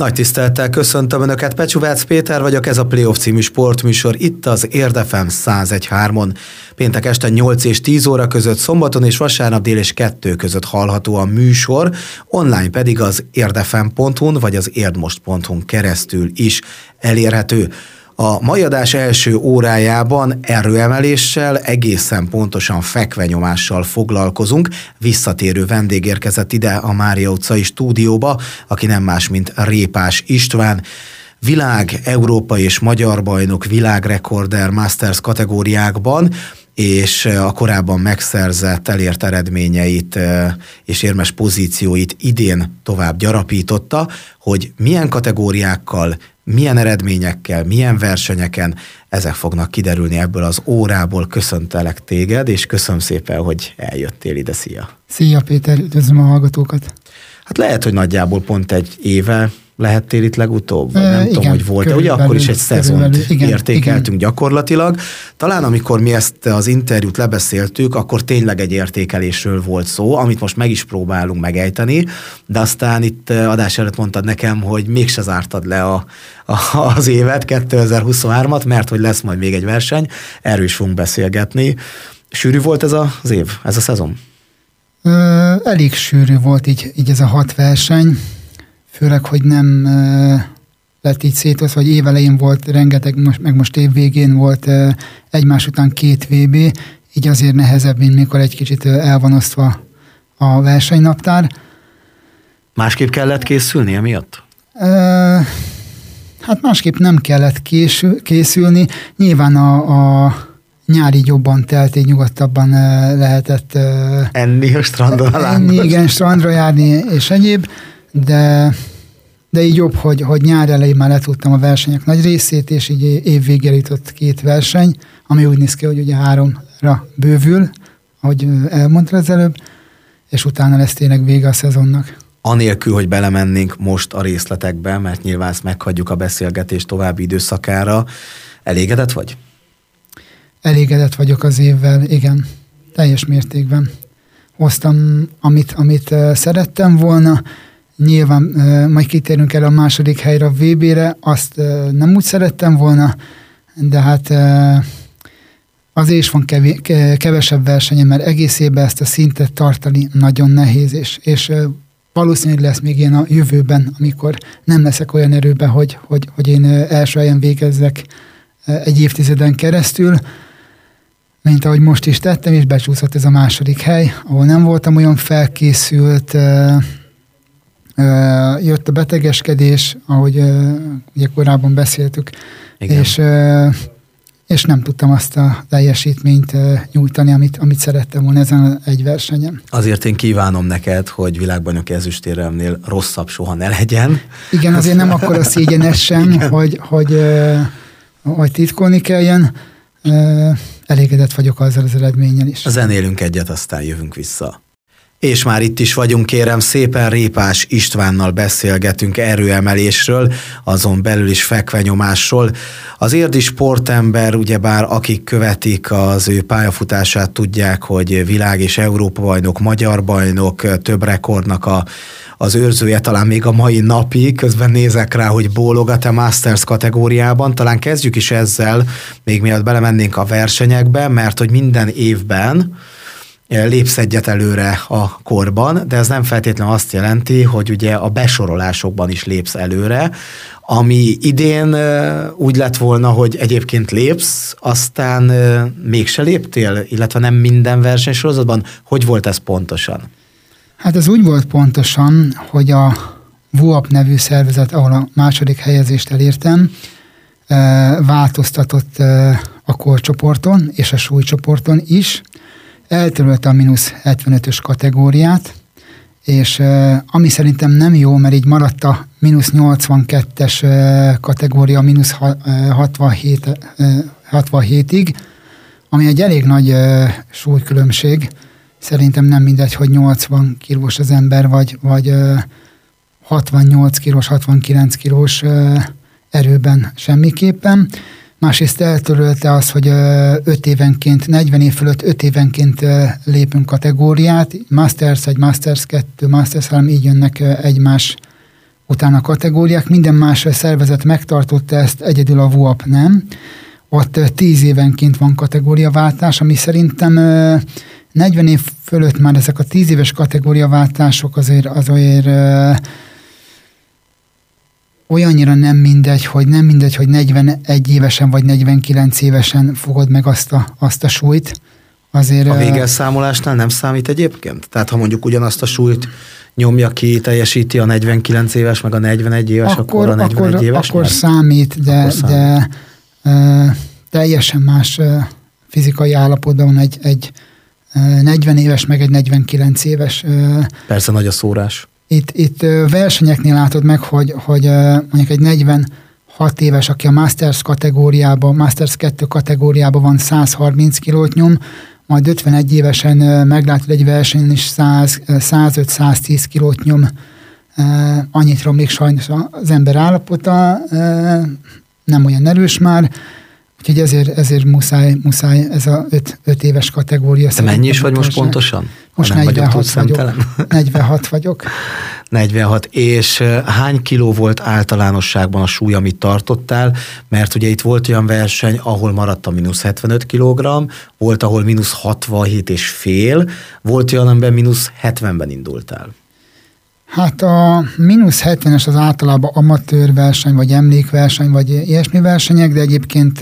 Nagy tisztelettel köszöntöm Önöket, Pecsúvác Péter vagyok, ez a Playoff című sportműsor itt az Érd FM 101.3-on. Péntek este 8 és 10 óra között, szombaton és vasárnap dél és 2 között hallható a műsor, online pedig az érdfm.hu-n vagy az érdmost.hu-n keresztül is elérhető. A mai adás első órájában erőemeléssel, egészen pontosan fekvenyomással foglalkozunk. Visszatérő vendég érkezett ide a Mária utcai stúdióba, aki nem más, mint Répás István. Világ, Európa és magyar bajnok, világrekorder Masters kategóriákban, és a korábban megszerzett, elért eredményeit és érmes pozícióit idén tovább gyarapította, hogy milyen kategóriákkal, milyen eredményekkel, milyen versenyeken, ezek fognak kiderülni ebből az órából. Köszöntelek téged, és köszönöm szépen, hogy eljöttél ide. Szia! Szia Péter, üdvözlöm a hallgatókat! Hát lehet, hogy nagyjából pont egy éve lehettél itt legutóbb, vagy nem tudom, hogy volt, de ugye akkor is egy szezont értékeltünk gyakorlatilag. Talán amikor mi ezt az interjút lebeszéltük, akkor tényleg egy értékelésről volt szó, amit most meg is próbálunk megejteni, de aztán itt adás előtt mondtad nekem, hogy mégse zártad le az évet, 2023-at, mert hogy lesz majd még egy verseny, erről is fogunk beszélgetni. Sűrű volt ez az év, ez a szezon? Elég sűrű volt így ez a 6 verseny, főleg, hogy nem lett így szétosztva, vagy évelején volt rengeteg, meg most év végén volt egymás után 2 VB, így azért nehezebb, mint mikor egy kicsit el van osztva a versenynaptár. Másképp kellett készülni emiatt? Hát másképp nem kellett készülni. Nyilván a nyári jobban telt, így nyugodtabban lehetett enni a strandon. Igen, strandra járni és egyéb. De így jobb, hogy nyár elején már letudtam a versenyek nagy részét, és így évvégére jutott 2 verseny, ami úgy néz ki, hogy ugye 3-ra bővül, ahogy elmondtad az előbb, és utána lesz tényleg vége a szezonnak. Anélkül, hogy belemennénk most a részletekbe, mert nyilván ezt meghagyjuk a beszélgetés további időszakára. Elégedett vagy? Elégedett vagyok az évvel, igen, teljes mértékben. Hoztam, amit szerettem volna. Nyilván majd kitérünk el a második helyre a VB-re, azt nem úgy szerettem volna, de hát azért is van kevesebb versenye, mert egész évben ezt a szintet tartani nagyon nehéz, és valószínűleg lesz még ilyen a jövőben, amikor nem leszek olyan erőben, hogy én első helyen végezzek egy évtizeden keresztül, mint ahogy most is tettem, és becsúszott ez a második hely, ahol nem voltam olyan felkészült, jött a betegeskedés, ahogy ugye korábban beszéltük, és nem tudtam azt a teljesítményt nyújtani, amit szerettem volna ezen egy versenyen. Azért én kívánom neked, hogy világbajnoki ezüstéremnél rosszabb soha ne legyen. Igen, azért nem akkora szégyenes sem, hogy titkolni kelljen. Elégedett vagyok azzal az eredménnyel is. Zenélünk egyet, aztán jövünk vissza. És már itt is vagyunk, kérem szépen, Répás Istvánnal beszélgetünk erőemelésről, azon belül is fekvenyomásról. Az érdi sportember, ugyebár akik követik az ő pályafutását, tudják, hogy világ- és Európa bajnok, magyar bajnok, több rekordnak az őrzője, talán még a mai napig, közben nézek rá, hogy bólogat a Masters kategóriában. Talán kezdjük is ezzel, még mielőtt belemennénk a versenyekbe, mert hogy minden évben lépsz egyet előre a korban, de ez nem feltétlenül azt jelenti, hogy ugye a besorolásokban is lépsz előre, ami idén úgy lett volna, hogy egyébként lépsz, aztán mégse léptél, illetve nem minden versenysorozatban. Hogy volt ez pontosan? Hát ez úgy volt pontosan, hogy a VUAP nevű szervezet, ahol a második helyezést elértem, változtatott a korcsoporton és a súlycsoporton is, eltörölte a -75-ös kategóriát, és ami szerintem nem jó, mert így maradt a -82-es kategória -67-ig, ami egy elég nagy súlykülönbség. Szerintem nem mindegy, hogy 80 kilós az ember, vagy 68 kilós, 69 kilós erőben semmiképpen. Másrészt eltörölte az, hogy 5 évenként, 40 év fölött 5 évenként lépünk kategóriát, Masters 1, Masters 2, Masters 3, így jönnek egymás utána a kategóriák, minden más szervezet megtartotta ezt, egyedül a VUAP nem. Ott 10 évenként van kategóriaváltás, ami szerintem 40 év fölött már ezek a 10 éves kategóriaváltások azért olyannyira nem mindegy, hogy 41 évesen vagy 49 évesen fogod meg azt a súlyt. Azért, a végelszámolásnál nem számít egyébként? Tehát ha mondjuk ugyanazt a súlyt nyomja ki, teljesíti a 49 éves, meg a 41 éves, akkor a 41 éves? Akkor számít, de teljesen más fizikai állapotban van egy 40 éves, meg egy 49 éves. Persze nagy a szórás. Itt versenyeknél látod meg, hogy mondjuk egy 46 éves, aki a Masters kategóriában, Masters 2 kategóriában van, 130 kilót nyom, majd 51 évesen meglátod egy versenyen is 105-110 kilót nyom. Annyit romlik sajnos az ember állapota, nem olyan erős már, úgyhogy ezért muszáj ez a 5 éves kategória. Te mennyi is vagy most pontosan? Most 46 vagyok. 46 vagyok. 46. És hány kiló volt általánosságban a súly, amit tartottál? Mert ugye itt volt olyan verseny, ahol maradt a mínusz 75 kilogramm, volt, ahol mínusz 67,5, volt olyan, amiben mínusz 70-ben indultál. Hát a mínusz 70-es az általában amatőr verseny, vagy emlékverseny, vagy ilyesmi versenyek, de egyébként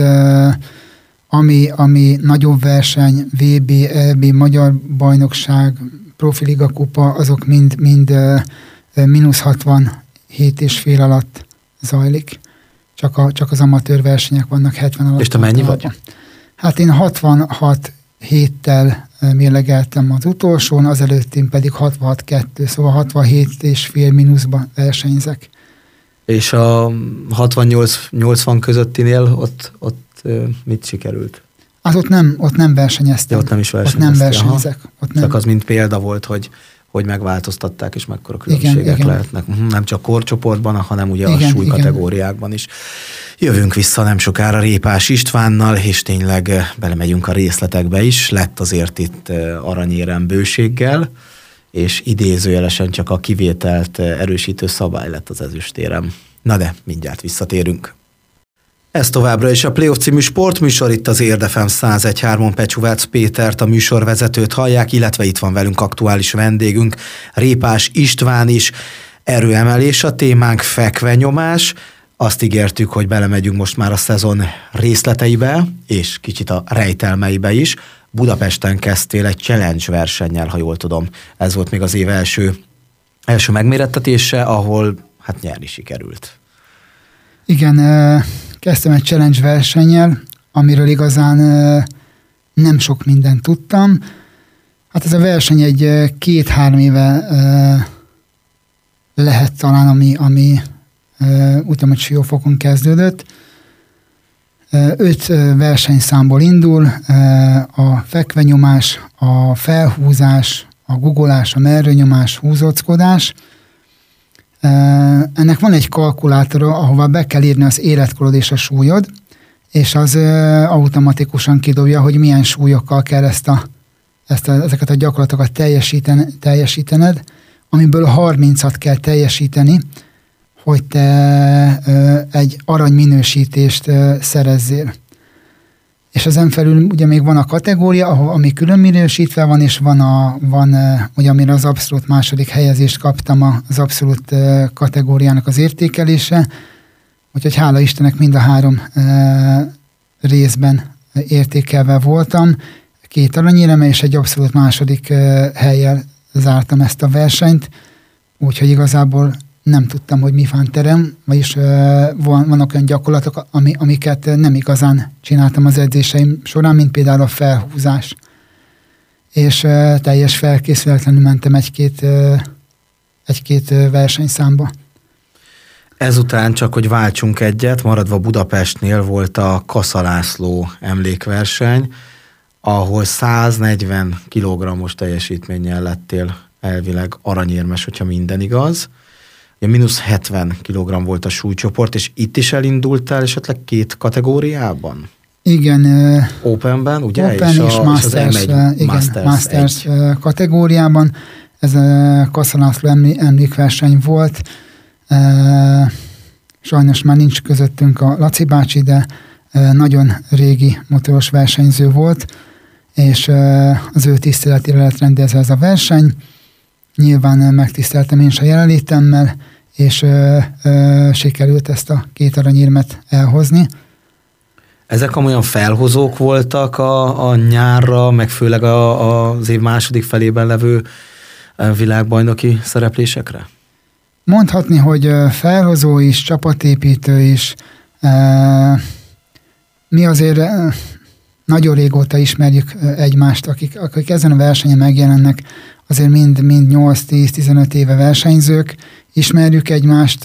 ami nagyobb verseny, VB, EB, Magyar Bajnokság, Profiliga Kupa, azok mind mínusz 67,5 alatt zajlik. Csak az amatőr versenyek vannak 70 alatt. És te mennyi vagy? Hát én 66 héttel mérlegeltem az utolsón, az előttim pedig 66,2, szóval 67,5 mínuszban versenyzek. És a 68-80 közöttinél ott mit sikerült? Hát ott nem versenyeztem. Ja, ott nem is versenyeztem. Ott nem versenyzek. Ott nem. Csak az mint példa volt, hogy megváltoztatták, és mekkora különbségek igen. lehetnek. Nem csak korcsoportban, hanem ugye a súlykategóriákban is. Jövünk vissza nem sokára Répás Istvánnal, és tényleg belemegyünk a részletekbe is. Lett azért itt aranyérem bőséggel, és idézőjelesen csak a kivételt erősítő szabály lett az ezüstérem. Na de, mindjárt visszatérünk. Ez továbbra is a Playoff című sportműsor, itt az Érdefem 101.3-on Pecsúvác Pétert, a műsorvezetőt hallják, illetve itt van velünk aktuális vendégünk, Répás István is. Erőemelés a témánk, fekvenyomás. Azt ígértük, hogy belemegyünk most már a szezon részleteibe, és kicsit a rejtelmeibe is. Budapesten kezdtél egy challenge versennyel, ha jól tudom. Ez volt még az év első megmérettetése, ahol hát nyerni sikerült. Igen, kezdtem egy challenge versennyel, amiről igazán nem sok mindent tudtam. Hát ez a verseny egy 2-3 éve lehet talán, ami utána Siófokon kezdődött. 5 versenyszámból indul, a fekvenyomás, a felhúzás, a guggolás, a merőnyomás, húzóckodás. Ennek van egy kalkulátora, ahova be kell írni az életkorod és a súlyod, és az automatikusan kidobja, hogy milyen súlyokkal kell ezeket a gyakorlatokat teljesítened, amiből 30-at kell teljesíteni, hogy te egy aranyminősítést szerezzél. És ezen felül ugye még van a kategória, ami külön minősítve van, és van ugye amire az abszolút második helyezést kaptam, az abszolút kategóriának az értékelése. Úgyhogy hála Istennek mind a 3 részben értékelve voltam. 2 aranyéremmel és egy abszolút második hellyel zártam ezt a versenyt. Úgyhogy igazából nem tudtam, hogy mi van terem, vagyis vannak olyan gyakorlatok, amiket nem igazán csináltam az edzéseim során, mint például a felhúzás. És teljes felkészületlenül mentem egy-két versenyszámba. Ezután csak, hogy váltsunk egyet, maradva Budapestnél volt a Kassa László emlékverseny, ahol 140 kg-os teljesítménnyel lettél elvileg aranyérmes, hogyha minden igaz. Mínusz 70 kg volt a súlycsoport, és itt is elindultál esetleg 2 kategóriában? Igen. Openben, ugye? Open és Masters, Masters kategóriában. Ez a Kassa László emlékverseny volt. Sajnos már nincs közöttünk a Laci bácsi, de nagyon régi motoros versenyző volt, és az ő tiszteletére lett rendezve ez a verseny. Nyilván megtiszteltem én is a jelenlétemmel, és sikerült ezt a 2 aranyérmet elhozni. Ezek olyan felhozók voltak a nyárra, meg főleg az év második felében levő világbajnoki szereplésekre? Mondhatni, hogy felhozó is, csapatépítő is. Mi azért nagyon régóta ismerjük egymást, akik ezen a versenyen megjelennek, azért mind 8-10-15 éve versenyzők, ismerjük egymást,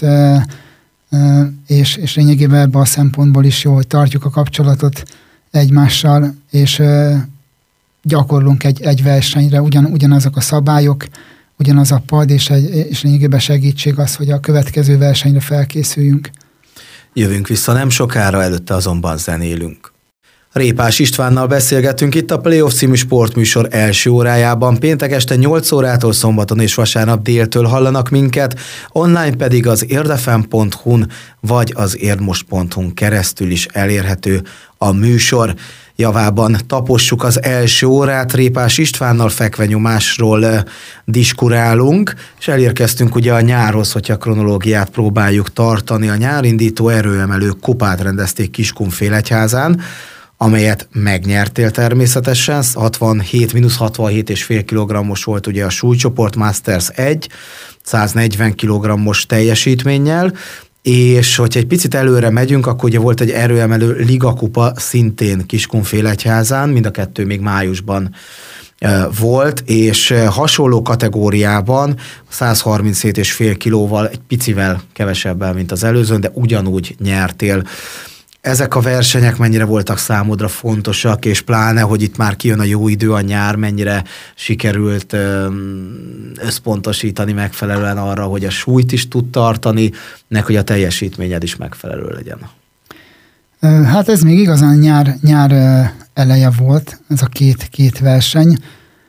és lényegében ebben a szempontból is jó, hogy tartjuk a kapcsolatot egymással, és gyakorlunk egy versenyre, ugyanazok a szabályok, ugyanaz a pad, és lényegében segítség az, hogy a következő versenyre felkészüljünk. Jövünk vissza nem sokára, előtte azonban zenélünk. Répás Istvánnal beszélgetünk itt a Playoff című sportműsor első órájában. Péntek este 8 órától, szombaton és vasárnap déltől hallanak minket, online pedig az érdefem.hu-n vagy az érdmost.hu-n keresztül is elérhető a műsor. Javában tapossuk az első órát, Répás Istvánnal fekvenyomásról diskurálunk, és elérkeztünk ugye a nyárhoz, hogyha a kronológiát próbáljuk tartani. A nyárindító erőemelő kupát rendezték Kiskunfélegyházán, amelyet megnyertél természetesen, 67-67,5 kg-os volt ugye a súlycsoport, Masters 1, 140 kg-os teljesítménnyel, és hogyha egy picit előre megyünk, akkor ugye volt egy erőemelő ligakupa szintén Kiskunfélegyházán, mind a kettő még májusban volt, és hasonló kategóriában 137,5 kilóval, egy picivel kevesebbel, mint az előzőn, de ugyanúgy nyertél. Ezek a versenyek mennyire voltak számodra fontosak, és pláne, hogy itt már kijön a jó idő, a nyár, mennyire sikerült összpontosítani megfelelően arra, hogy a súlyt is tud tartani, meg hogy a teljesítményed is megfelelő legyen? Hát ez még igazán nyár eleje volt, ez a két verseny.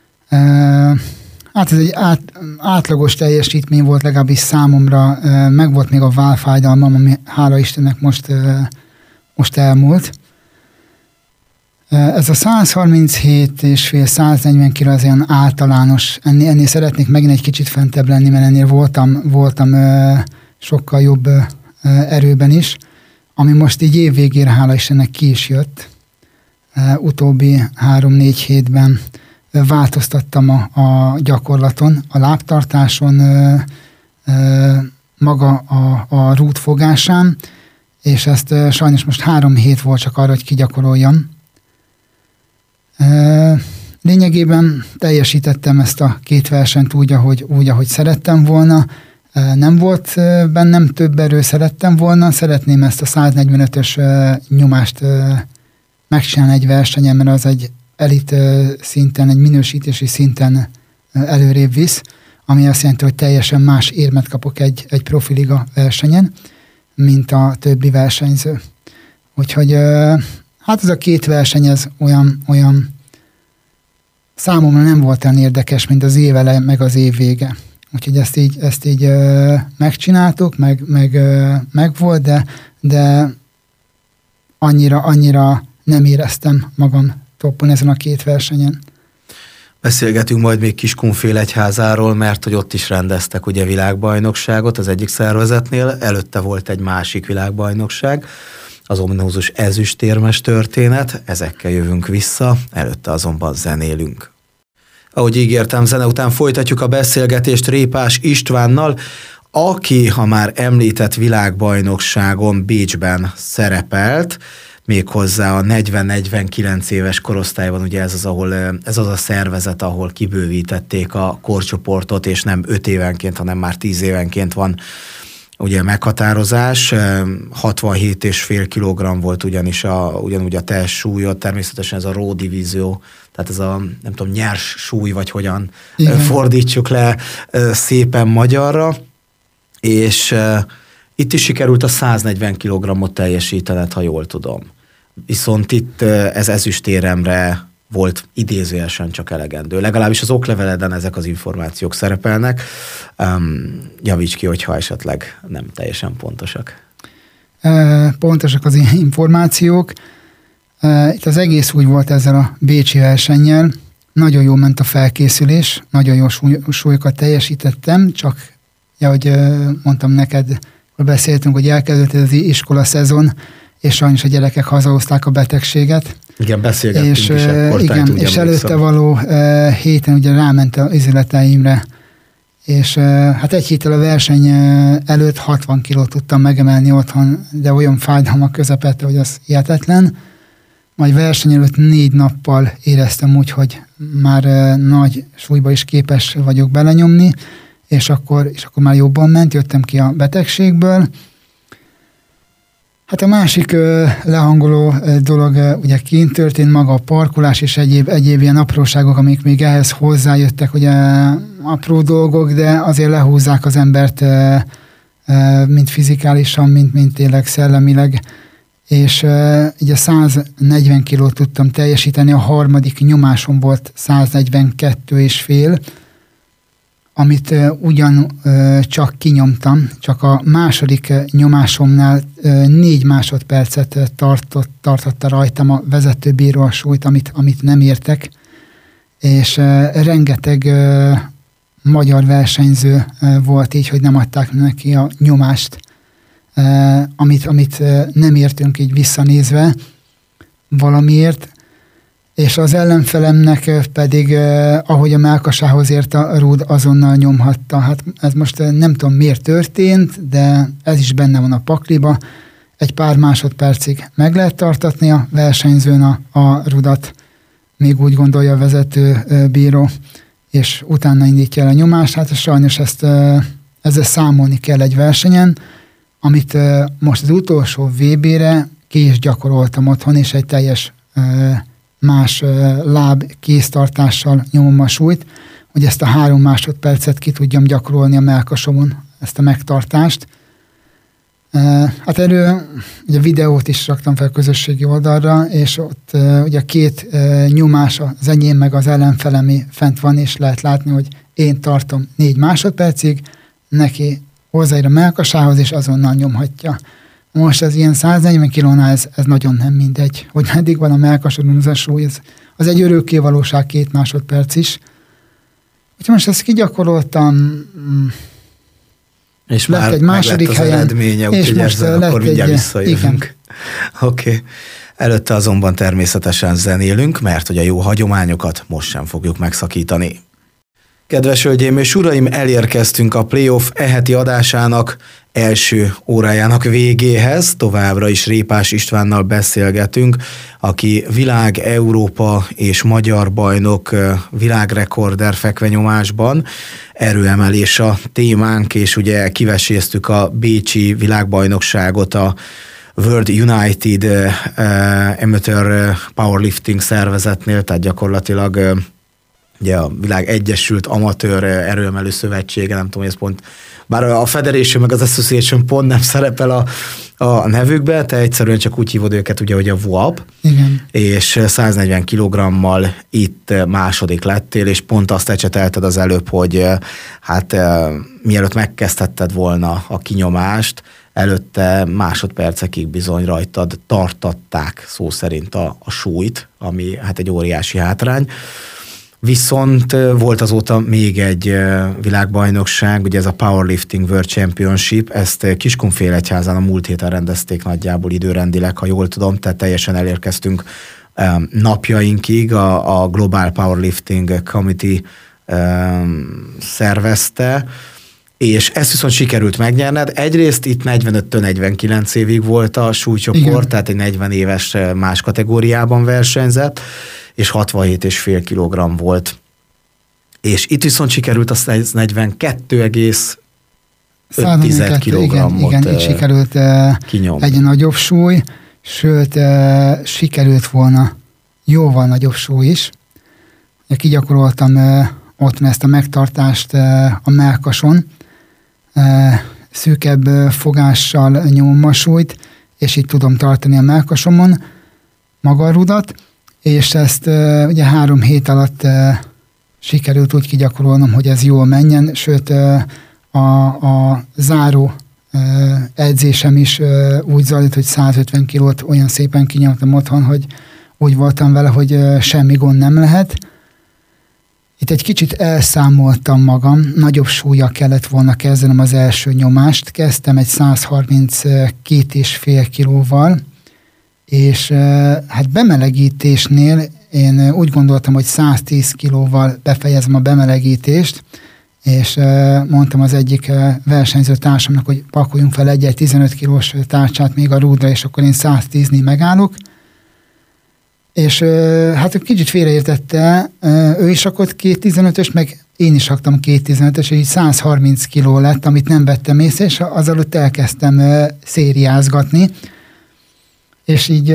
Hát ez egy átlagos teljesítmény volt legalábbis számomra, meg volt még a válfájdalmam, ami hála Istennek most elmúlt. Ez a 137,5-140 kg az ilyen általános, ennél szeretnék megint egy kicsit fentebb lenni, mert ennél voltam sokkal jobb erőben is, ami most így év végére hála Istennek ki is jött. Utóbbi 3-4 hétben változtattam a gyakorlaton, a lábtartáson, maga a rútfogásán, és ezt sajnos most 3 hét volt csak arra, hogy kigyakoroljam. Lényegében teljesítettem ezt a 2 versenyt úgy, ahogy szerettem volna. Nem volt bennem több erő, szerettem volna. Szeretném ezt a 145-ös nyomást megcsinálni egy versenyen, mert az egy elit szinten, egy minősítési szinten előrébb visz, ami azt jelenti, hogy teljesen más érmet kapok egy profiliga versenyen, mint a többi versenyző. Úgyhogy hát ez a 2 verseny, ez olyan számomra nem volt olyan érdekes, mint az év eleje, meg az év vége. Úgyhogy ezt így megcsináltuk, meg volt, de annyira nem éreztem magam toppon ezen a 2 versenyen. Beszélgetünk majd még Kiskunfélegyházáról, mert hogy ott is rendeztek ugye világbajnokságot az egyik szervezetnél, előtte volt egy másik világbajnokság, az ominózus ezüstérmes történet, ezekkel jövünk vissza, előtte azonban zenélünk. Ahogy ígértem, zene után folytatjuk a beszélgetést Répás Istvánnal, aki, ha már említett világbajnokságon Bécsben szerepelt, méghozzá a 40-49 éves korosztályban, ugye ez az a szervezet, ahol kibővítették a korcsoportot, és nem 5 évenként, hanem már 10 évenként van ugye meghatározás. 67,5 kg volt ugyanúgy a testsúlyod, természetesen ez a raw divízió, tehát ez a, nem tudom, nyers súly, vagy hogyan fordítsuk le szépen magyarra, és itt is sikerült a 140 kg-ot teljesítened, ha jól tudom. Viszont itt ez ezüstéremre volt idézőjelesen csak elegendő. Legalábbis az okleveleden ezek az információk szerepelnek. Javíts ki, hogyha esetleg nem teljesen pontosak. Pontosak az információk. Itt az egész úgy volt ezzel a bécsi versennyel. Nagyon jól ment a felkészülés, nagyon jó súlyokat teljesítettem, csak, ahogy mondtam neked, hogy beszéltünk, hogy elkezdődött az iskola szezon, és sajnos a gyerekek hazahozták a betegséget. Igen, beszélgettünk és, is ekkor. Igen, és előtte való héten ugye ráment az üzleteimre, és hát egy héttel a verseny előtt 60 kilót tudtam megemelni otthon, de olyan fájdalmak közepette, hogy az hihetetlen. Majd verseny előtt 4 nappal éreztem úgy, hogy már nagy súlyba is képes vagyok belenyomni, és akkor már jobban ment, jöttem ki a betegségből. Hát a másik lehangoló dolog ugye kint történt, maga a parkolás és egyéb ilyen apróságok, amik még ehhez hozzájöttek, ugye apró dolgok, de azért lehúzzák az embert mind fizikálisan, mind tényleg szellemileg. És így a 140 kilót tudtam teljesíteni, a harmadik nyomásom volt 142,5, amit ugyan csak kinyomtam, csak a második nyomásomnál 4 másodpercet tartotta rajtam a vezetőbíró a súlyt, amit nem értek, és rengeteg magyar versenyző volt így, hogy nem adták neki a nyomást, amit nem értünk így visszanézve valamiért, és az ellenfelemnek pedig, ahogy a mellkasához ért a rúd, azonnal nyomhatta. Hát ez most nem tudom miért történt, de ez is benne van a pakliba. Egy pár másodpercig meg lehet tartatni a versenyzőn a rudat, még úgy gondolja a vezető bíró, és utána indítja el a nyomást. Hát sajnos ezzel számolni kell egy versenyen, amit most az utolsó VB-re ki is gyakoroltam otthon, és egy teljes más láb kéztartással nyomom a súlyt, hogy ezt a 3 másodpercet ki tudjam gyakorolni a mellkasomon, ezt a megtartást. Hát erről ugye videót is raktam fel a közösségi oldalra, és ott ugye 2 nyomás, az enyém meg az ellenfelemi fent van, és lehet látni, hogy én tartom 4 másodpercig, neki hozzáér a mellkasához, és azonnal nyomhatja. Most ez ilyen 140 kilónál ez nagyon nem mindegy, hogy meddig van a mellkasodon az a súly, az egy örökké valóság 2 másodperc is. Úgyhogy most ezt kigyakoroltam, és lett már egy második helyen, az eredménye, és most akkor mindjárt visszajövünk. Oké. Előtte azonban természetesen zenélünk, mert hogy a jó hagyományokat most sem fogjuk megszakítani. Kedves hölgyeim és uraim, elérkeztünk a Playoff heti adásának első órájának végéhez. Továbbra is Répás Istvánnal beszélgetünk, aki világ, Európa és magyar bajnok, világrekorder fekvenyomásban. Erőemelés a témánk, és ugye kiveséztük a bécsi világbajnokságot a World United Amateur Powerlifting szervezetnél, tehát gyakorlatilag ugye a világ egyesült amatőr erőemelő szövetsége, nem tudom, hogy ez pont, bár a Federation meg az Association pont nem szerepel a nevükbe, te egyszerűen csak úgy hívod őket, ugye, hogy a WAP, igen. És 140 kilogrammal itt második lettél, és pont azt ecsetelted az előbb, hogy hát mielőtt megkezdhetted volna a kinyomást, előtte másodpercekig bizony rajtad tartatták szó szerint a súlyt, ami hát egy óriási hátrány. Viszont volt azóta még egy világbajnokság, ugye ez a Powerlifting World Championship, ezt Kiskunfélegyházán a múlt héten rendezték nagyjából időrendileg, ha jól tudom, tehát teljesen elérkeztünk napjainkig, a Global Powerlifting Committee szervezte, és ezt viszont sikerült megnyerned. Egyrészt itt 45-től 49 évig volt a súlycsoport, igen. Tehát egy 40 éves más kategóriában versenyzett, és 67,5 kilogramm volt. És itt viszont sikerült a 42,5 kilogrammot igen, itt sikerült egy nagyobb súly, sőt, sikerült volna jóval nagyobb súly is. Kigyakoroltam otthon ezt a megtartást a mellkason, szűkebb fogással nyomom a súlyt, és itt tudom tartani a mellkasomon maga a rudat, és ezt ugye 3 hét alatt sikerült úgy kigyakorolnom, hogy ez jól menjen, sőt a záró edzésem is úgy zajlott, hogy 150 kilót olyan szépen kinyomtam otthon, hogy úgy voltam vele, hogy semmi gond nem lehet. Itt egy kicsit elszámoltam magam, nagyobb súlya kellett volna kezdenem az első nyomást. Kezdtem egy 132,5 kilóval, és hát bemelegítésnél én úgy gondoltam, hogy 110 kilóval befejezem a bemelegítést, és mondtam az egyik versenyző társamnak, hogy pakoljunk fel egy 15 kilós tárcsát még a rúdra, és akkor én 110-nél megállok. És hát kicsit félreértette, ő is rakott 215-ös, meg én is raktam 215-ös, és így 130 kiló lett, amit nem vettem észre, és az előtt elkezdtem szériázgatni, és így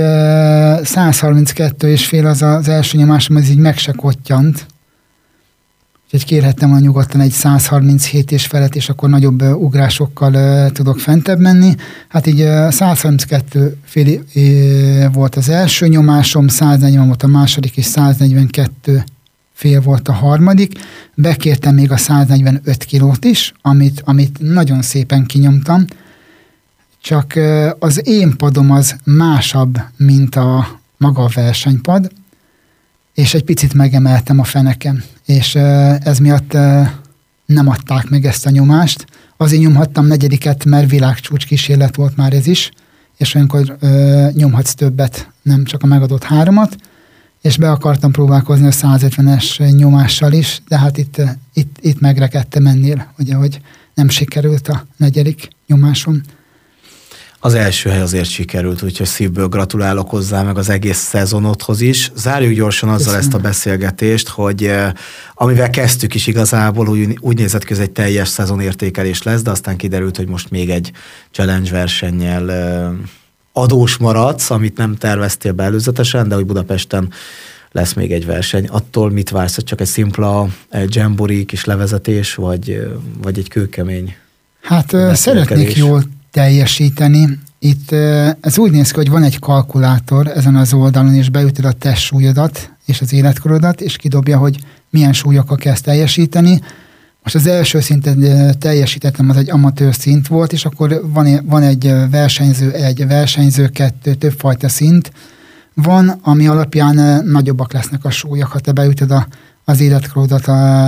132,5 az első nyomásom, az így meg se kottyant. Úgyhogy kérhettem volna nyugodtan egy 137 és felett, és akkor nagyobb ugrásokkal tudok fentebb menni. Hát így 132 fél volt az első nyomásom, 140 volt a második, és 142 fél volt a harmadik. Bekértem még a 145 kilót is, amit nagyon szépen kinyomtam. Csak az én padom az másabb, mint a maga a versenypad, és egy picit megemeltem a fenekem, és ez miatt nem adták meg ezt a nyomást. Azért nyomhattam 4-et, mert világcsúcs kísérlet volt már ez is, és olyankor nyomhatsz többet, nem csak a megadott 3-at, és be akartam próbálkozni a 150-es nyomással is, de hát itt megrekedtem ennél, ugye, hogy nem sikerült a 4. nyomásom. Az első hely azért sikerült, úgyhogy szívből gratulálok hozzá, meg az egész szezonodhoz is. Zárjuk gyorsan azzal ezt a beszélgetést, hogy amivel kezdtük is igazából, úgy nézett ki, hogy egy teljes szezonértékelés lesz, de aztán kiderült, hogy most még egy challenge versennyel adós maradsz, amit nem terveztél be előzetesen, de hogy Budapesten lesz még egy verseny. Attól mit vársz, hogy csak egy szimpla jamboree kis levezetés, vagy egy kőkemény? Hát szeretnék jól teljesíteni. Itt ez úgy néz ki, hogy van egy kalkulátor ezen az oldalon, és beütöd a testsúlyodat és az életkorodat, és kidobja, hogy milyen súlyokkal kezd teljesíteni. Most az első szinten teljesítettem, az egy amatőr szint volt, és akkor van egy versenyző 2, többfajta szint van, ami alapján nagyobbak lesznek a súlyok, ha te beütöd az életkorodat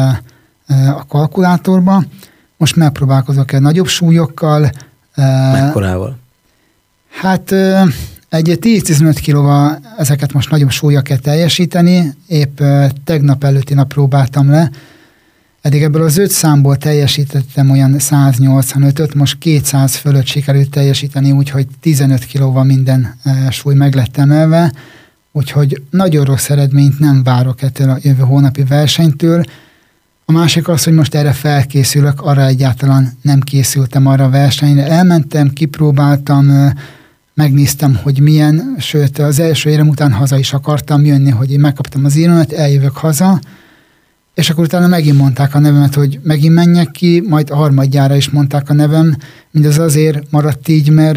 a kalkulátorba. Most megpróbálkozok el nagyobb súlyokkal. Mekkorával? Hát egy 10-15 kilóval ezeket most nagyobb súlya kell teljesíteni. Épp tegnap előtti nap próbáltam le. Eddig ebből az 5 számból teljesítettem olyan 185-öt, most 200 fölött sikerült teljesíteni, úgyhogy 15 kilóval minden súly meg lett emelve. Úgyhogy nagyon rossz eredményt nem várok ettől a jövő hónapi versenytől. A másik az, hogy most erre felkészülök, arra egyáltalán nem készültem arra a versenyre. Elmentem, kipróbáltam, megnéztem, hogy milyen, sőt az első érem után haza is akartam jönni, hogy én megkaptam az íromat, eljövök haza, és akkor utána megint mondták a nevemet, hogy megint menjek ki, majd a harmadjára is mondták a nevem, mindez azért maradt így, mert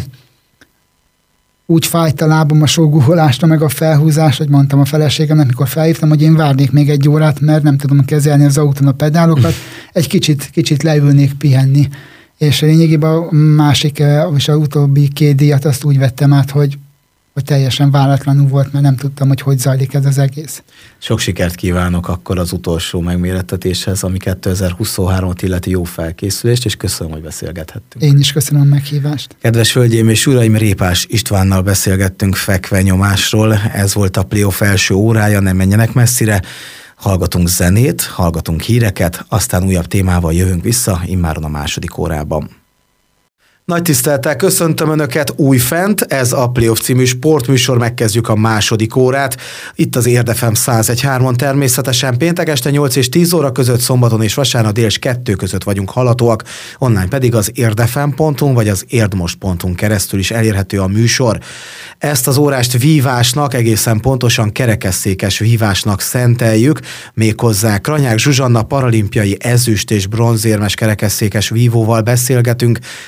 úgy fájt a lábam a sóguholásra, meg a felhúzás, hogy mondtam a feleségemnek, mikor felhívtam, hogy én várnék még 1 órát, mert nem tudom kezelni az autón a pedálokat, egy kicsit leülnék pihenni. És lényegében a másik, és az utóbbi 2 díjat azt úgy vettem át, hogy teljesen váratlanul volt, mert nem tudtam, hogy zajlik ez az egész. Sok sikert kívánok akkor az utolsó megmérettetéshez, ami 2023-at illeti jó felkészülést, és köszönöm, hogy beszélgethettünk. Én is köszönöm a meghívást. Kedves hölgyeim és uraim, Répás Istvánnal beszélgettünk fekvenyomásról. Ez volt a playoff első órája, nem menjenek messzire. Hallgatunk zenét, hallgatunk híreket, aztán újabb témával jövünk vissza, immáron a második órában. Nagy tisztelettel köszöntöm Önöket újfent, ez a Playoff című sportműsor, megkezdjük a második órát. Itt az Érd FM 101.3-on természetesen péntek este 8 és 10 óra között, szombaton és vasárnap dél és 2 között vagyunk hallhatóak, online pedig az érdfm.hu vagy az érdmost.hu keresztül is elérhető a műsor. Ezt az órást vívásnak, egészen pontosan kerekesszékes vívásnak szenteljük, méghozzá Kranyák Zsuzsanna paralimpiai ezüst és bronzérmes kerekesszékes vívóval beszélgetünk. Szia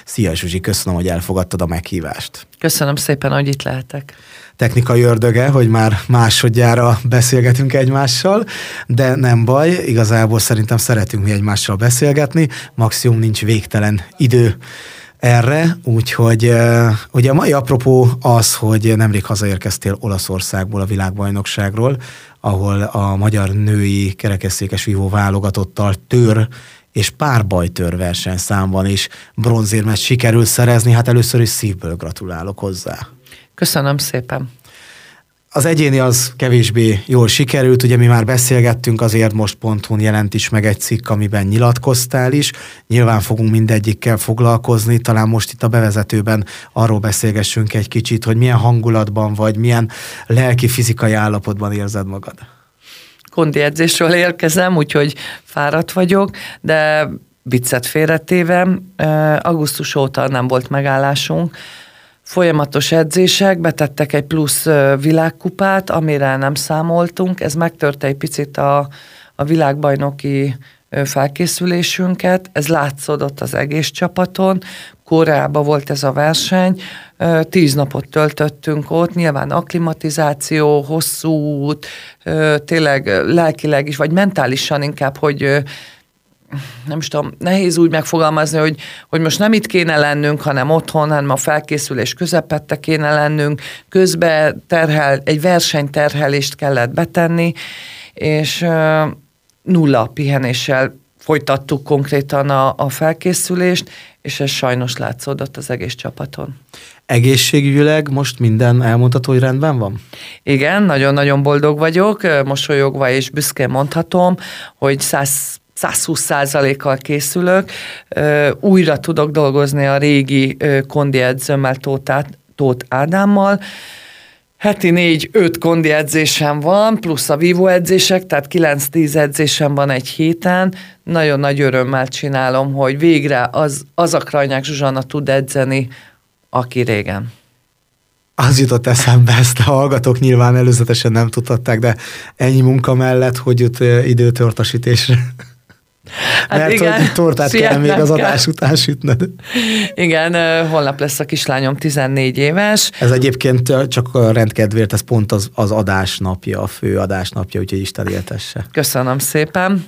Zsuzsi, köszönöm, hogy elfogadtad a meghívást. Köszönöm szépen, hogy itt lehetek. Technikai ördöge, hogy már másodjára beszélgetünk egymással, de nem baj, igazából szerintem szeretünk mi egymással beszélgetni, maximum nincs végtelen idő erre, úgyhogy ugye a mai apropó az, hogy nemrég hazaérkeztél Olaszországból, a világbajnokságról, ahol a magyar női kerekesszékes vívó válogatottal tör és párbajtőr versenyszámban is bronzérmet sikerül szerezni, hát először is szívből gratulálok hozzá. Köszönöm szépen. Az egyéni az kevésbé jól sikerült, ugye mi már beszélgettünk, azért most.hu-n jelent is meg egy cikk, amiben nyilatkoztál is. Nyilván fogunk mindegyikkel foglalkozni, talán most itt a bevezetőben arról beszélgessünk egy kicsit, hogy milyen hangulatban vagy, milyen lelki-fizikai állapotban érzed magad. Kondi edzésről érkezem, úgyhogy fáradt vagyok, de viccet félretéve, augusztus óta nem volt megállásunk. Folyamatos edzések, betettek egy plusz világkupát, amire nem számoltunk. Ez megtört egy picit a világbajnoki felkészülésünket. Ez látszódott az egész csapaton. Koreában volt ez a verseny. 10 napot töltöttünk ott, nyilván akklimatizáció, hosszú út, tényleg lelkileg is, vagy mentálisan inkább, hogy nem is tudom, nehéz úgy megfogalmazni, hogy most nem itt kéne lennünk, hanem otthon, hanem a felkészülés közepette kéne lennünk, közben egy versenyterhelést kellett betenni, és nulla pihenéssel folytattuk konkrétan a felkészülést, és ez sajnos látszódott az egész csapaton. Egészségügyileg most minden elmondható, hogy rendben van? Igen, nagyon-nagyon boldog vagyok, mosolyogva és büszkén mondhatom, hogy 120%-kal készülök, újra tudok dolgozni a régi kondi edzőmmel, Tóth Ádámmal. Heti 4-5 kondi edzésem van, plusz a vívó edzések, tehát 9-10 edzésem van egy héten. Nagyon nagy örömmel csinálom, hogy végre az a Krajnák Zsuzsanna tud edzeni, aki régen. Az jutott eszembe, ezt a hallgatók nyilván előzetesen nem tudhatták, de ennyi munka mellett, hogy jut időtörtasítésre. Hát mert igen, hogy tortát kell még az adás után sütned. Igen, holnap lesz a kislányom 14 éves. Ez egyébként csak a rendkedvéért, ez pont az adásnapja, a fő adásnapja, úgyhogy Isten éltesse. Köszönöm szépen.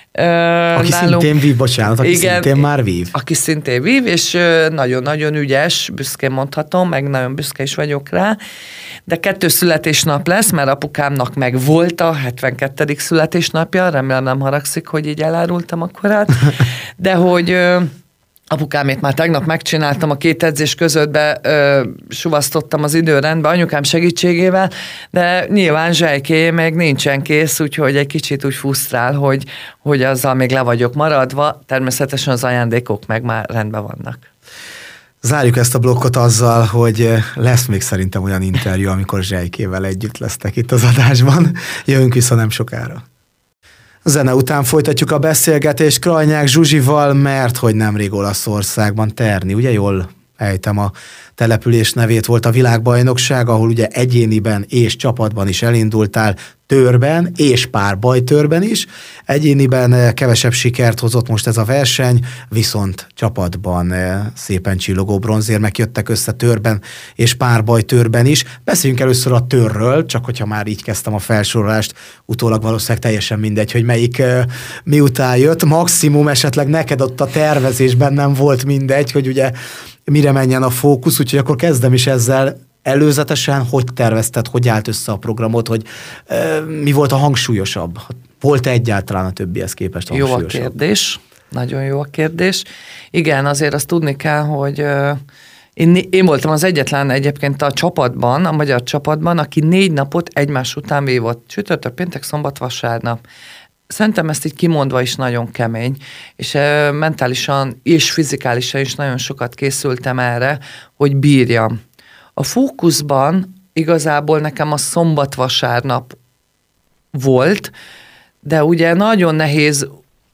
Aki szintén vív, bocsánat, aki igen, szintén már vív. Aki szintén vív, és nagyon-nagyon ügyes, büszkén mondhatom, meg nagyon büszke is vagyok rá. De 2 születésnap lesz, mert apukámnak meg volt a 72. születésnapja, remélem nem haragszik, hogy így elárultam akkorát, de hogy apukámét már tegnap megcsináltam, a 2 edzés között suvasztottam az időrendbe anyukám segítségével, de nyilván zsejké még nincsen kész, úgyhogy egy kicsit úgy frusztrál, hogy azzal még le vagyok maradva, természetesen az ajándékok meg már rendben vannak. Zárjuk ezt a blokkot azzal, hogy lesz még szerintem olyan interjú, amikor zsejkével együtt lesztek itt az adásban. Jövünk vissza nem sokára. Zene után folytatjuk a beszélgetést Krajnák Zsuzsival, mert hogy nemrég Olaszországban Terni, ugye jól ejtem a település nevét, volt a világbajnokság, ahol ugye egyéniben és csapatban is elindultál, törben és párbajtőrben is. Egyéniben kevesebb sikert hozott most ez a verseny, viszont csapatban szépen csillogó bronzérmek jöttek össze törben és párbajtőrben is. Beszéljünk először a törről, csak hogyha már így kezdtem a felsorolást, utólag valószínűleg teljesen mindegy, hogy melyik miután jött. Maximum esetleg neked ott a tervezésben nem volt mindegy, hogy ugye mire menjen a fókusz, úgyhogy akkor kezdem is ezzel. Előzetesen hogy tervezted, hogy állt össze a programot, hogy mi volt a hangsúlyosabb? Volt-e egyáltalán a többihez képest hangsúlyosabb? Jó a kérdés, nagyon jó a kérdés. Igen, azért azt tudni kell, hogy én voltam az egyetlen egyébként a csapatban, a magyar csapatban, aki 4 napot egymás után vívott. Csütörtök, péntek, szombat, vasárnap. Szerintem ezt így kimondva is nagyon kemény, és mentálisan és fizikálisan is nagyon sokat készültem erre, hogy bírjam. A fókuszban igazából nekem a szombat-vasárnap volt, de ugye nagyon nehéz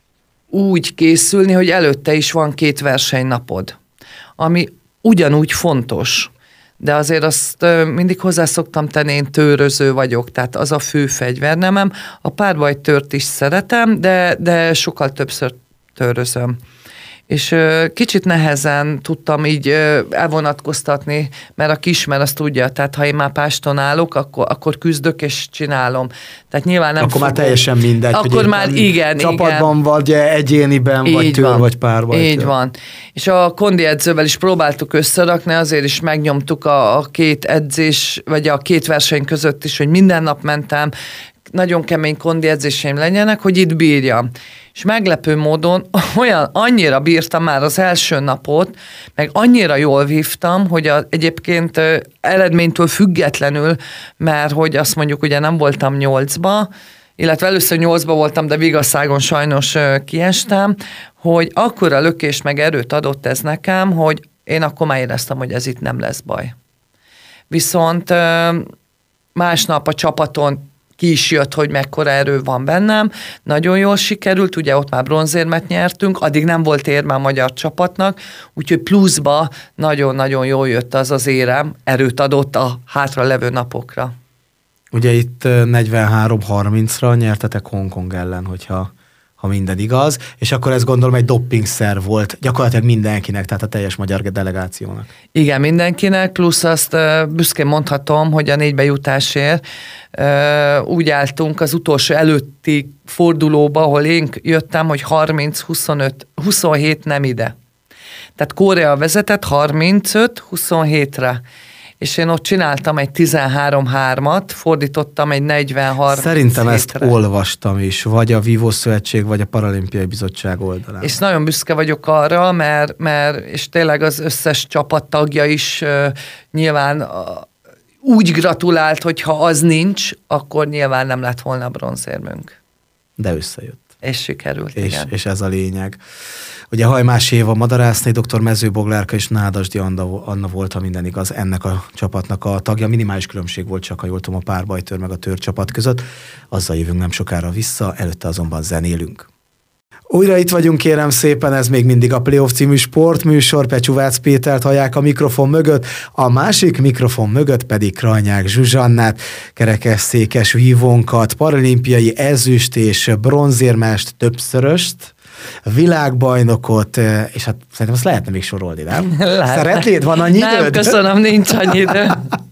úgy készülni, hogy előtte is van 2 versenynapod, ami ugyanúgy fontos. De azért azt mindig hozzá szoktam tenni, én tőröző vagyok, tehát az a fő fegyvernemem. A párbajtőrt is szeretem, de sokkal többször tőrözöm. és kicsit nehezen tudtam így elvonatkoztatni, mert aki ismer, azt tudja, tehát ha én már páston állok, akkor küzdök és csinálom. Tehát nyilván nem akkor már teljesen mindegy, akkor már igen, csapatban vagy egyéniben, így vagy tőr, vagy párban. Így van. És a kondi edzővel is próbáltuk összerakni, azért is megnyomtuk a két edzés, vagy a két verseny között is, hogy minden nap mentem, nagyon kemény kondi edzéseim legyenek, hogy itt bírjam. És meglepő módon annyira bírtam már az első napot, meg annyira jól vívtam, hogy egyébként eredménytől függetlenül, mert hogy azt mondjuk, ugye nem voltam 8-ba, illetve először 8-ba voltam, de Vigasszágon sajnos kiestem, hogy akkora lökés meg erőt adott ez nekem, hogy én akkor már éreztem, hogy ez itt nem lesz baj. Viszont másnap a csapaton ki is jött, hogy mekkora erő van bennem. Nagyon jól sikerült, ugye ott már bronzérmet nyertünk, addig nem volt érme a magyar csapatnak, úgyhogy pluszba nagyon-nagyon jól jött az érem, erőt adott a hátra levő napokra. Ugye itt 43-30-ra nyertetek Hongkong ellen, ha minden igaz, és akkor ez gondolom egy doppingszer volt gyakorlatilag mindenkinek, tehát a teljes magyar delegációnak. Igen, mindenkinek, plusz azt büszkén mondhatom, hogy a 4-be jutásért úgy álltunk az utolsó előtti fordulóba, ahol én jöttem, hogy 30-25-27 nem ide. Tehát Korea vezetett 35-27-re. És én ott csináltam egy 13-3-at, fordítottam egy 40-30. Szerintem ezt olvastam is, vagy a Vívó Szövetség, vagy a Paralimpiai Bizottság oldalán. És nagyon büszke vagyok arra, mert és tényleg az összes csapattagja is nyilván úgy gratulált, hogy ha az nincs, akkor nyilván nem lett volna bronzérmünk. De összejött. És sikerült, és ez a lényeg. Ugye Hajmás Éva madarásné, dr. Mezőboglárka és Nádasdy Anna volt, ha minden igaz, ennek a csapatnak a tagja. Minimális különbség volt csak, ha jól tudom, a párbajtőr meg a tőr csapat között. Azzal jövünk nem sokára vissza, előtte azonban zenélünk. Újra itt vagyunk, kérem szépen, ez még mindig a Playoff című sportműsor, Pecsúvác Pétert hallják a mikrofon mögött, a másik mikrofon mögött pedig Krajnyák Zsuzsannát, kerekesszékes vívónkat, paralimpiai ezüst és bronzérmest, többszöröst, világbajnokot, és hát szerintem azt lehetne még sorolni, nem? Szeretnéd? Van annyi időd? Nem, köszönöm, nincs annyi idő.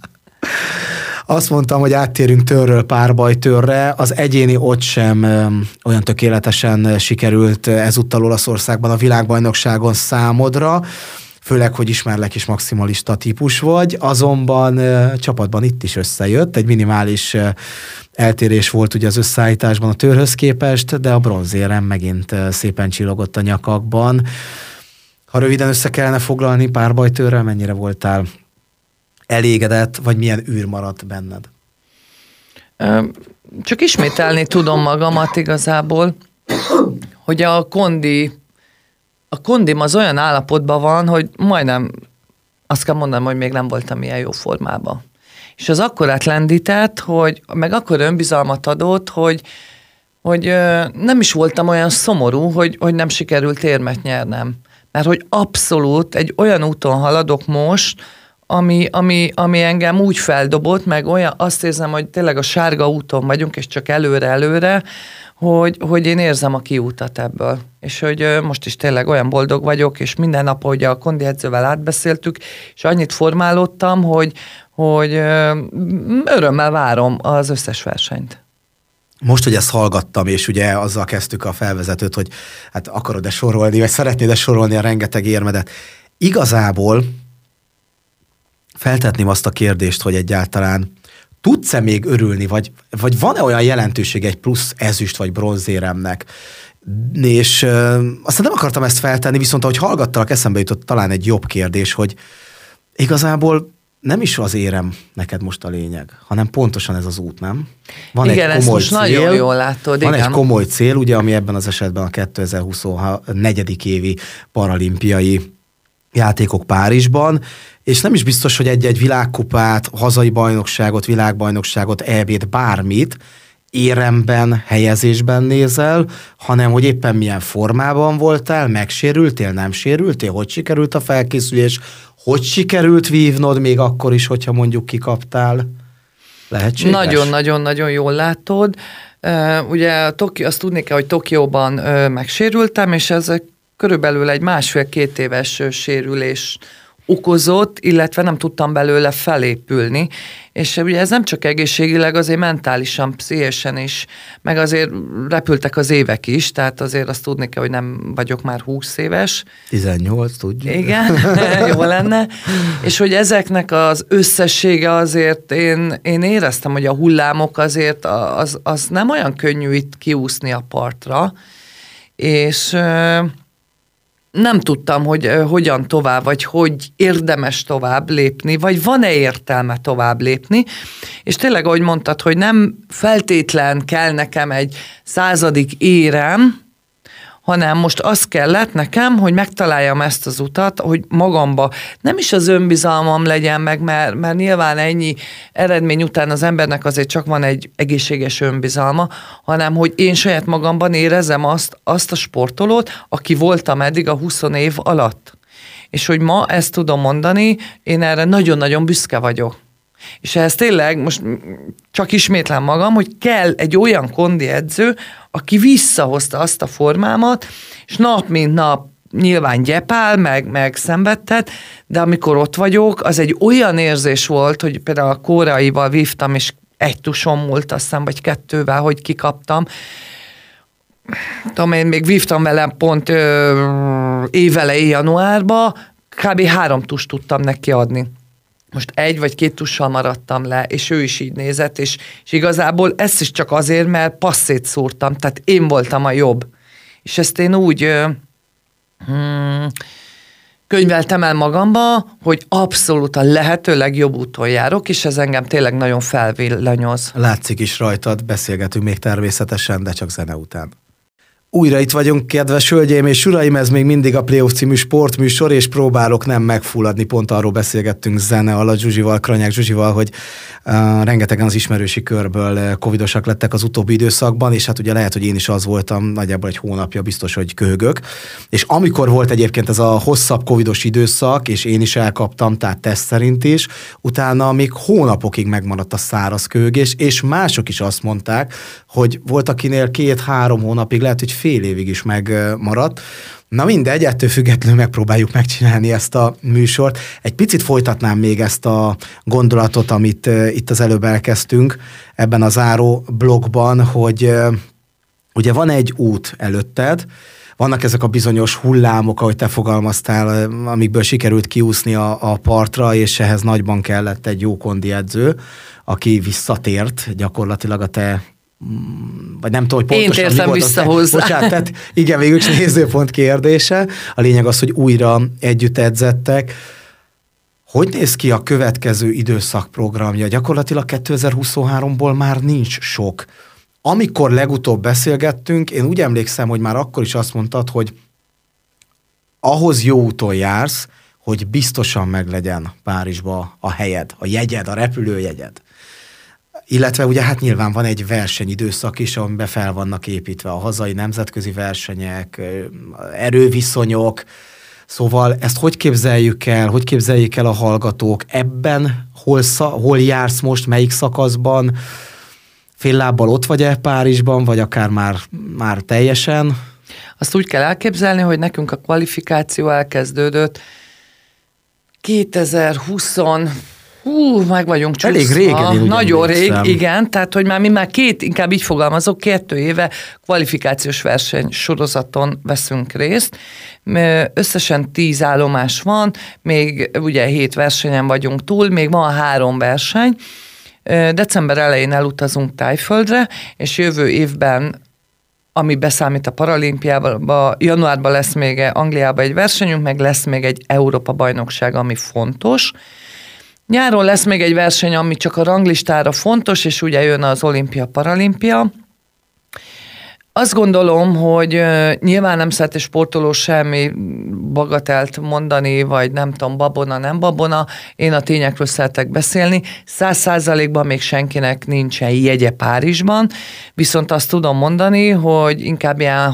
Azt mondtam, hogy áttérünk tőrről párbajtőrre. Az egyéni ott sem olyan tökéletesen sikerült ezúttal Olaszországban a világbajnokságon számodra, főleg, hogy ismerlek is maximalista típus vagy, azonban csapatban itt is összejött, egy minimális eltérés volt ugye az összeállításban a tőrhöz képest, de a bronzérem megint szépen csillogott a nyakakban. Ha röviden össze kellene foglalni párbajtőrrel, mennyire voltál elégedett, vagy milyen űr maradt benned? Csak ismételni tudom magamat igazából, hogy a kondim az olyan állapotban van, hogy majdnem azt kell mondanom, hogy még nem voltam ilyen jó formában. És az akkorát lendített, meg akkor önbizalmat adott, hogy nem is voltam olyan szomorú, hogy nem sikerült érmet nyernem. Mert hogy abszolút egy olyan úton haladok most, ami engem úgy feldobott, meg olyan, azt érzem, hogy tényleg a sárga úton vagyunk, és csak előre-előre, hogy én érzem a kiútat ebből. És hogy most is tényleg olyan boldog vagyok, és minden nap, hogy a kondi edzővel átbeszéltük, és annyit formálódtam, hogy örömmel várom az összes versenyt. Most, hogy ezt hallgattam, és ugye azzal kezdtük a felvezetőt, hogy hát akarod-e sorolni, vagy szeretnéd-e sorolni a rengeteg érmedet. Igazából feltetném azt a kérdést, hogy egyáltalán tudsz-e még örülni, vagy van-e olyan jelentőség egy plusz ezüst vagy bronzéremnek? És aztán nem akartam ezt feltenni, viszont ahogy hallgattalak, eszembe jutott talán egy jobb kérdés, hogy igazából nem is az érem neked most a lényeg, hanem pontosan ez az út, nem? Van igen, egy komoly ezt most cél, nagyon jól látod. Van egy komoly cél, ugye, ami ebben az esetben a 2024. évi paralimpiai játékok Párizsban, és nem is biztos, hogy egy-egy világkupát, hazai bajnokságot, világbajnokságot, EB-t, bármit éremben, helyezésben nézel, hanem hogy éppen milyen formában voltál, megsérültél, nem sérültél, hogy sikerült a felkészülés, hogy sikerült vívnod még akkor is, hogyha mondjuk kikaptál. Lehetséges? Nagyon-nagyon jól látod. Ugye azt tudni kell, hogy Tokióban megsérültem, és ezek körülbelül egy 1,5-2 éves sérülés okozott, illetve nem tudtam belőle felépülni, és ugye ez nem csak egészségileg, azért mentálisan, pszichésen is, meg azért repültek az évek is, tehát azért azt tudni kell, hogy nem vagyok már 20 éves. 18, tudjuk. Igen, jó lenne. És hogy ezeknek az összessége azért én éreztem, hogy a hullámok azért az nem olyan könnyű itt kiúszni a partra, és nem tudtam, hogy hogyan tovább, vagy hogy érdemes tovább lépni, vagy van-e értelme tovább lépni, és tényleg, ahogy mondtad, hogy nem feltétlen kell nekem egy 100. érem, hanem most az kellett nekem, hogy megtaláljam ezt az utat, hogy magamba nem is az önbizalmam legyen meg, mert nyilván ennyi eredmény után az embernek azért csak van egy egészséges önbizalma, hanem hogy én saját magamban érezem azt a sportolót, aki voltam eddig a 20 év alatt. És hogy ma ezt tudom mondani, én erre nagyon-nagyon büszke vagyok. És ehhez tényleg, most csak ismétlem magam, hogy kell egy olyan kondi edző, aki visszahozta azt a formámat, és nap mint nap nyilván gyepál, meg szenvedtet, de amikor ott vagyok, az egy olyan érzés volt, hogy például a Kóraival vívtam, és 1 tuson múlt, azt hiszem, vagy 2-vel, hogy kikaptam. Tudom, én még vívtam velem pont évelején januárban, kb. 3 tust tudtam neki adni. Most 1 vagy 2 tussal maradtam le, és ő is így nézett, és igazából ezt is csak azért, mert passzét szúrtam, tehát én voltam a jobb. És ezt én úgy könyveltem el magamba, hogy abszolút a lehető legjobb úton járok, és ez engem tényleg nagyon felvillanyoz. Látszik is rajtad, beszélgetünk még természetesen, de csak zene után. Újra itt vagyunk, kedves hölgyeim és uraim, ez még mindig a Playoff című sportműsor, és próbálok nem megfulladni, pont arról beszélgettünk zene alatt Zsuzsival, Kranyák Zsuzsival, hogy rengetegen az ismerősi körből covidosak lettek az utóbbi időszakban, és hát ugye lehet, hogy én is az voltam, nagyjából 1 hónapja biztos, hogy köhögök. És amikor volt egyébként ez a hosszabb covidos időszak, és én is elkaptam, tehát teszt szerint is, utána még hónapokig megmaradt a száraz köhögés, és mások is azt mondták, hogy volt akinél 2-3 hónapig, lehet, hogy fél évig is megmaradt. Na mindegy, ettől függetlenül megpróbáljuk megcsinálni ezt a műsort. Egy picit folytatnám még ezt a gondolatot, amit itt az előbb elkezdtünk ebben a záró blogban, hogy ugye van egy út előtted, vannak ezek a bizonyos hullámok, ahogy te fogalmaztál, amikből sikerült kiúszni a partra, és ehhez nagyban kellett egy jó kondi edző, aki visszatért gyakorlatilag a te, vagy nem tudom, hogy pontosan én tértem vissza hozzá. Bocsánat, tehát igen, végül is nézőpont kérdése. A lényeg az, hogy újra együtt edzettek. Hogy néz ki a következő időszak programja? Gyakorlatilag 2023-ból már nincs sok. Amikor legutóbb beszélgettünk, én úgy emlékszem, hogy már akkor is azt mondtad, hogy ahhoz jó úton jársz, hogy biztosan meglegyen Párizsba a helyed, a jegyed, a repülőjegyed. Illetve ugye hát nyilván van egy versenyidőszak is, amiben fel vannak építve a hazai nemzetközi versenyek, erőviszonyok, szóval ezt hogy képzeljük el, hogy képzeljék el a hallgatók? Ebben hol jársz most, melyik szakaszban? Fél lábbal ott vagy-e Párizsban, vagy akár már teljesen? Azt úgy kell elképzelni, hogy nekünk a kvalifikáció elkezdődött 2020 meg vagyunk csúszva. Elég régen, nagyon rég, igen, tehát hogy mi már inkább így fogalmazok, 2 éve kvalifikációs verseny sorozaton veszünk részt. Összesen 10 állomás van, még ugye 7 versenyen vagyunk túl, még van 3 verseny. December elején elutazunk Tájföldre, és jövő évben, ami beszámít a paralimpiába, januárban lesz még Angliában egy versenyünk, meg lesz még egy Európa-bajnokság, ami fontos. Nyáron lesz még egy verseny, ami csak a ranglistára fontos, és ugye jön az olimpia-paralimpia. Azt gondolom, hogy nyilván nem szeret egy sportoló semmi bagatelt mondani, vagy nem tudom, babona, nem babona. Én a tényekről szeretek beszélni. 100%-ban még senkinek nincsen jegye Párizsban, viszont azt tudom mondani, hogy inkább ilyen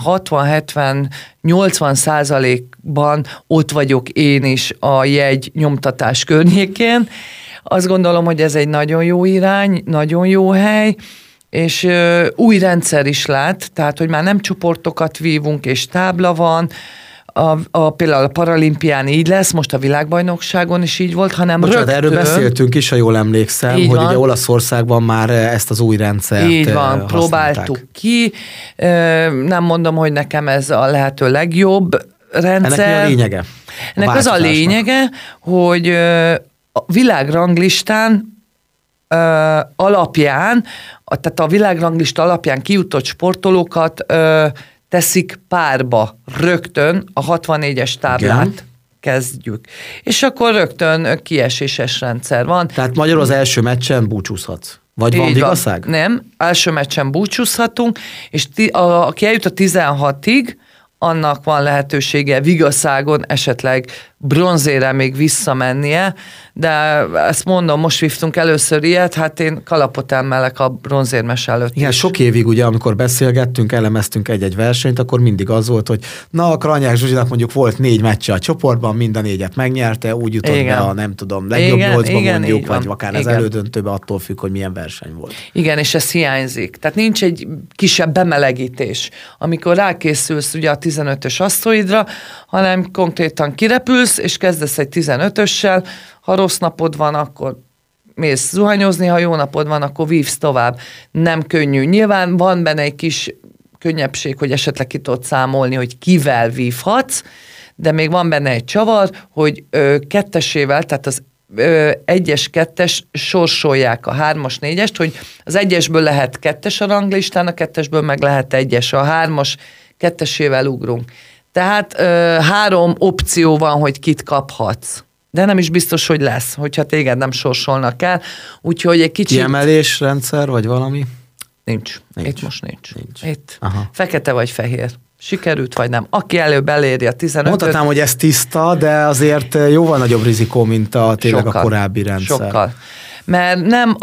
60-70-80%-ban ott vagyok én is a jegy nyomtatás környékén. Azt gondolom, hogy ez egy nagyon jó irány, nagyon jó hely, és új rendszer is lát, tehát, hogy már nem csoportokat vívunk, és tábla van, például a paralimpián így lesz, most a világbajnokságon is így volt, hanem rögtön... Erről beszéltünk is, ha jól emlékszem, hogy ugye Olaszországban már ezt az új rendszert így van, próbáltuk ki. Nem mondom, hogy nekem ez a lehető legjobb rendszer. Ennek mi a lényege? Ennek az a lényege, hogy a világranglistán alapján, tehát a világranglista alapján kijutott sportolókat teszik párba rögtön a 64-es táblát. Igen. Kezdjük. És akkor rögtön kieséses rendszer van. Tehát magyarul az első meccsen búcsúzhatsz? Vagy van vigaszág? Nem, első meccsen búcsúzhatunk, és aki eljut a 16-ig, annak van lehetősége vigaszágon esetleg bronzére még visszamennie, de ezt mondom, most vívtunk először ilyet, hát én kalapot emelek a bronzérmes előtt. Igen, sok évig ugye, amikor beszélgettünk, elemeztünk egy-egy versenyt, akkor mindig az volt, hogy na, a Kranyák Zsuzsinak mondjuk volt 4 meccse a csoportban, mind a 4-et megnyerte, úgy jutott be a nem tudom, legjobb 8-ba mondjuk, vagy akár az elődöntőbe, attól függ, hogy milyen verseny volt. Igen, és ez hiányzik. Tehát nincs egy kisebb bemelegítés, amikor rákészülsz ugye a 15-ös asztoidra, hanem konkrétan kirepülsz, és kezdesz egy 15-össel, ha rossz napod van, akkor mész zuhanyozni, ha jó napod van, akkor vívsz tovább. Nem könnyű. Nyilván van benne egy kis könnyebbség, hogy esetleg ki tudod számolni, hogy kivel vívhatsz, de még van benne egy csavar, hogy kettesével, tehát az 1-es, 2-es sorsolják a 3-as, 4-est, hogy az 1-esből lehet 2-es a ranglistán, a 2-esből meg lehet 1-es, a 3-as 2-esével ugrunk. Tehát 3 opció van, hogy kit kaphatsz. De nem is biztos, hogy lesz, hogyha téged nem sorsolnak el. Úgyhogy egy kicsit... Kiemelés rendszer, vagy valami? Nincs. Itt most nincs. Itt fekete vagy fehér. Sikerült, vagy nem. Aki előbb eléri a 15-öt... Mondhatnám, hogy ez tiszta, de azért jóval nagyobb rizikó, mint tényleg a korábbi rendszer. Sokkal. Mert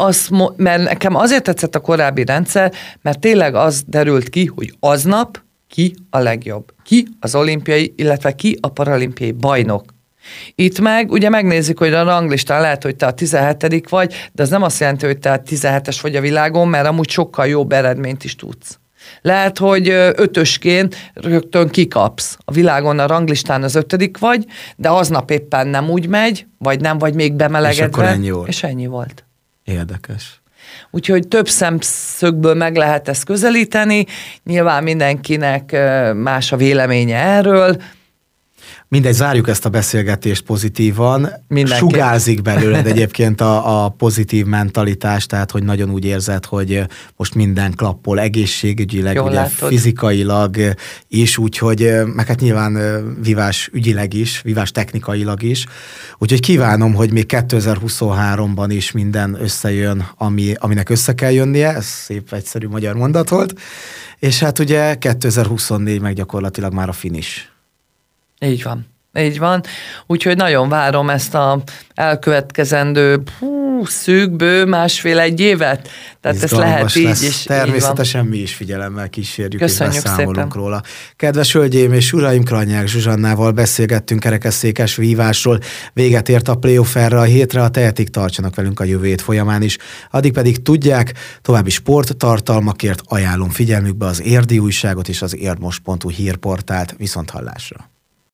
nekem azért tetszett a korábbi rendszer, mert tényleg az derült ki, hogy aznap ki a legjobb. Ki az olimpiai, illetve ki a paralimpiai bajnok. Itt meg ugye megnézzük, hogy a ranglistán lehet, hogy te a 17. vagy, de az nem azt jelenti, hogy te a 17-es vagy a világon, mert amúgy sokkal jobb eredményt is tudsz. Lehet, hogy 5-ösként rögtön kikapsz. A világon a ranglistán az 5. vagy, de aznap éppen nem úgy megy, vagy nem vagy még bemelegedve. És ennyi volt. Érdekes. Úgyhogy több szemszögből meg lehet ezt közelíteni. Nyilván mindenkinek más a véleménye erről. Mindegy, zárjuk ezt a beszélgetést pozitívan. Sugárzik belőled egyébként a pozitív mentalitás, tehát hogy nagyon úgy érzed, hogy most minden klappol egészségügyileg, ugye fizikailag is, úgyhogy meg hát nyilván vívás ügyileg is, vívás technikailag is. Úgyhogy kívánom, hogy még 2023-ban is minden összejön, aminek össze kell jönnie, ez szép egyszerű magyar mondat volt, és hát ugye 2024 meg gyakorlatilag már a finish. Így van. Így van. Úgyhogy nagyon várom ezt a elkövetkezendő szűkbő 1,5-1 évet. Tehát ez lehet így lesz. is. Természetesen mi is figyelemmel kísérjük, köszönjük, és beszámolunk szépen róla. Kedves hölgyeim és uraim, Kranyák Zsuzsannával beszélgettünk kerekesszékes vívásról. Véget ért a playoff erre a hétre, a tehetik tartsanak velünk a jövő hét folyamán is. Addig pedig tudják, további sporttartalmakért ajánlom figyelmükbe az Érdi újságot és az érdmos.hu hírportált. Viszonthallásra.